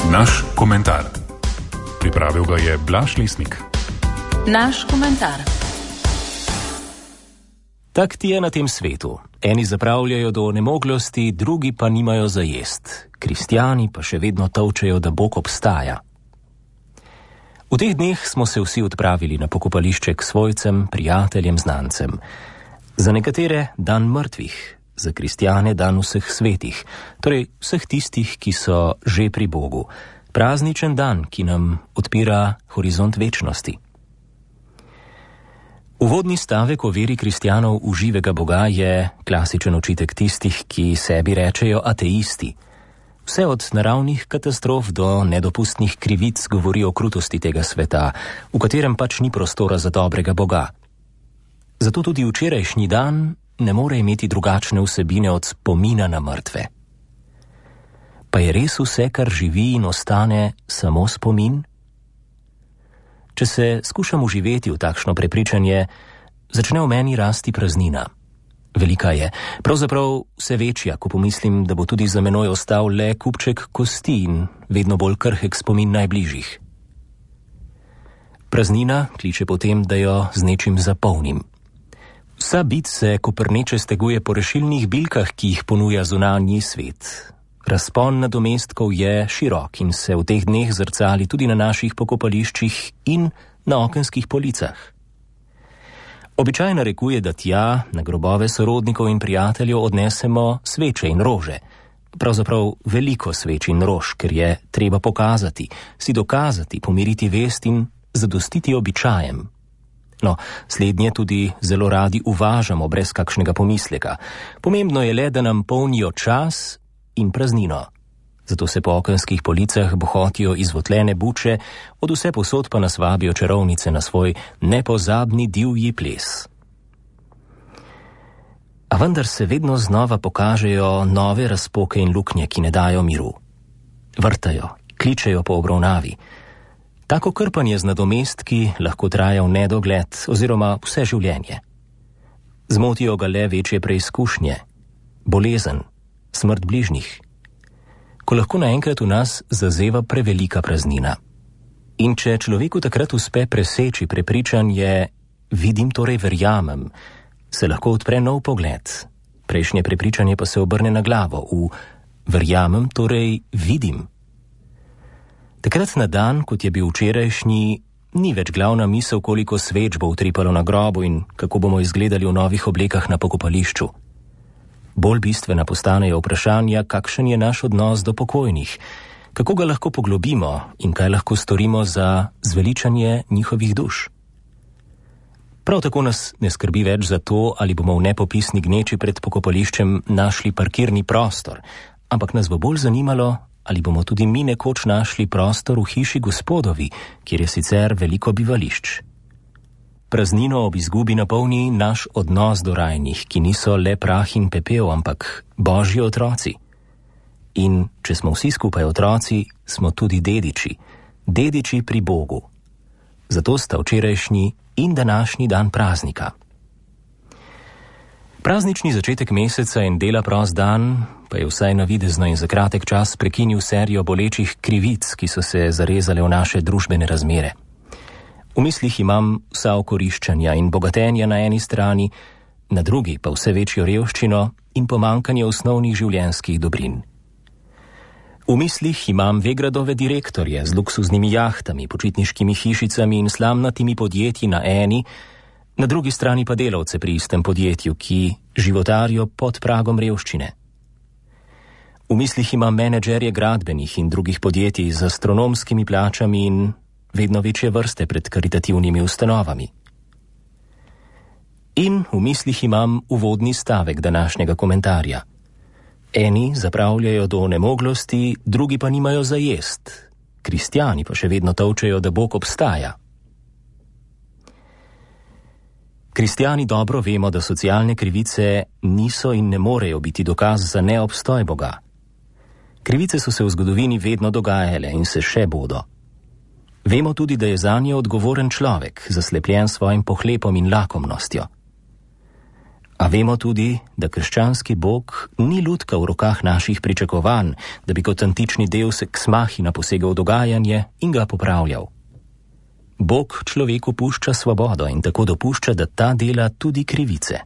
Naš komentar. Pripravil ga je Blaž Lesnik. Naš komentar. Tak ti je na tem svetu. Eni zapravljajo do onemoglosti, drugi pa nimajo za jest. Kristjani pa še vedno tolčejo, da Bog obstaja. V teh dneh smo se vsi odpravili na pokopališče k svojcem, prijateljem, znancem. Za nekatere dan mrtvih, za kristjane dan vseh svetih, torej vseh tistih, ki so že pri Bogu. Prazničen dan, ki nam odpira horizont večnosti. Uvodni stavek o veri kristjanov v živega Boga je klasičen očitek tistih, ki sebi rečejo ateisti. Vse od naravnih katastrof do nedopustnih krivic govori o krutosti tega sveta, v katerem pač ni prostora za dobrega Boga. Zato tudi včerajšnji dan ne more imeti drugačne vsebine od spomina na mrtve. Pa je res vse, kar živi in ostane, samo spomin? Če se skušam uživeti v takšno prepričanje, začne v meni rasti praznina. Velika je, pravzaprav vse večja, ko pomislim, da bo tudi za menoj ostal le kupček kosti in vedno bolj krhek spomin najbližjih. Praznina kliče potem, da jo z nečim zapolnim. Vsa bit se koprneče steguje po rešilnih bilkah, ki jih ponuja zunanji svet. Razpon nadomestkov je širok in se v teh dneh zrcali tudi na naših pokopališčih in na okenskih policah. Običaj narekuje, da tja, na grobove sorodnikov in prijateljev, odnesemo sveče in rože. Pravzaprav veliko sveč in rož, ker je treba pokazati, si dokazati, pomiriti vest in zadostiti običajem. No, slednje tudi zelo radi uvažamo brez kakšnega pomisleka. Pomembno je le, da nam polnijo čas in praznino. Zato se po okenskih policah bohotijo izvotlene buče, od vse posod pa nas vabijo čarovnice na svoj nepozabni divji ples. A vendar se vedno znova pokažejo nove razpoke in luknje, ki ne dajo miru. Vrtajo, kličejo po obravnavi. Tako krpanje z nadomestki lahko traja v nedogled oziroma vse življenje. Zmotijo ga le večje preizkušnje, bolezen, smrt bližnjih, ko lahko naenkrat v nas zazeva prevelika praznina. In če človeku takrat uspe preseči prepričanje, vidim, torej verjamem, se lahko odpre nov pogled. Prejšnje prepričanje pa se obrne na glavo v verjamem, torej vidim. Takrat na dan, kot je bil včerajšnji, ni več glavna misel, koliko sveč bo utripalo na grobu in kako bomo izgledali v novih oblekah na pokopališču. Bolj bistvena postanejo vprašanja, kakšen je naš odnos do pokojnih, kako ga lahko poglobimo in kaj lahko storimo za zveličanje njihovih duš. Prav tako nas ne skrbi več za to, ali bomo v nepopisni gneči pred pokopališčem našli parkirni prostor, ampak nas bo bolj zanimalo, ali bomo tudi mi nekoč našli prostor v hiši Gospodovi, kjer je sicer veliko bivališč. Praznino ob izgubi napolni naš odnos do rajnih, ki niso le prah in pepel, ampak Božji otroci. In če smo vsi skupaj otroci, smo tudi dediči, dediči pri Bogu. Zato sta včerajšnji in današnji dan praznika. Praznični začetek meseca in dela prost dan pa je vsaj navidezno in za kratek čas prekinil serijo bolečih krivic, ki so se zarezale v naše družbene razmere. V mislih imam vsa okoriščanja in bogatenja na eni strani, na drugi pa vse večjo revščino in pomankanje osnovnih življenjskih dobrin. V mislih imam Vegradove direktorje z luksuznimi jahtami, počitniškimi hišicami in slamnatimi podjetji na eni, na drugi strani pa delavce pri istem podjetju, ki životarijo pod pragom revščine. V mislih imam menedžerje gradbenih in drugih podjetij z astronomskimi plačami in vedno večje vrste pred karitativnimi ustanovami. In v mislih imam uvodni stavek današnjega komentarja. Eni zapravljajo do onemoglosti, drugi pa nimajo za jest. Kristjani pa še vedno tolčejo, da Bog obstaja. Kristjani dobro vemo, da socialne krivice niso in ne morejo biti dokaz za neobstoj Boga. Krivice so se v zgodovini vedno dogajale in se še bodo. Vemo tudi, da je zanje odgovoren človek, zaslepljen svojim pohlepom in lakomnostjo. A vemo tudi, da krščanski Bog ni lutka v rokah naših pričakovanj, da bi kot antični deus ex machina posegal v dogajanje in ga popravljal. Bog človeku pušča svobodo in tako dopušča, da ta dela tudi krivice.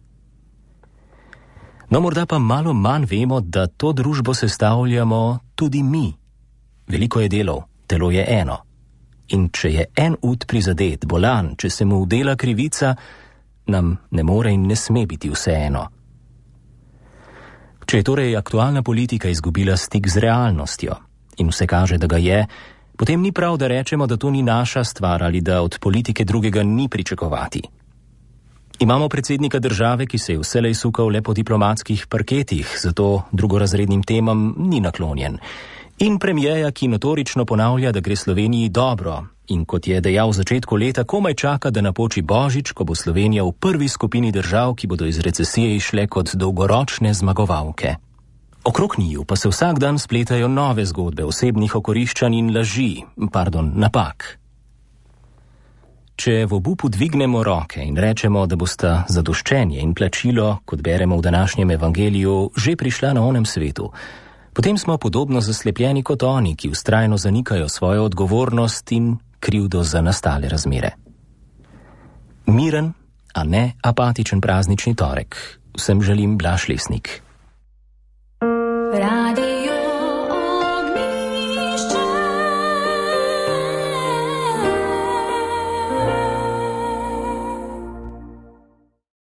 No, morda pa malo manj vemo, da to družbo sestavljamo tudi mi. Veliko je delov, telo je eno. In če je en ud prizadet, bolan, če se mu udela krivica, nam ne more in ne sme biti vseeno. Če je torej aktualna politika izgubila stik z realnostjo in vse kaže, da ga je, potem ni prav, da rečemo, da to ni naša stvar ali da od politike drugega ni pričakovati. Imamo predsednika države, ki se je vselej sukal le po diplomatskih parketih, zato drugorazrednim temam ni naklonjen. In premijeja, ki notorično ponavlja, da gre Sloveniji dobro in kot je dejal v začetku leta, komaj čaka, da napoči Božič, ko bo Slovenija v prvi skupini držav, ki bodo iz recesije išle kot dolgoročne zmagovalke. Okrog njiju pa se vsak dan spletajo nove zgodbe osebnih okoriščanj in napak. Če v obupu dvignemo roke in rečemo, da bosta zadoščenje in plačilo, kot beremo v današnjem evangeliju, že prišla na onem svetu, potem smo podobno zaslepljeni kot oni, ki vztrajno zanikajo svojo odgovornost in krivdo za nastale razmere. Miren, a ne apatičen praznični torek. Vsem želim Blaž Lesnik. Radio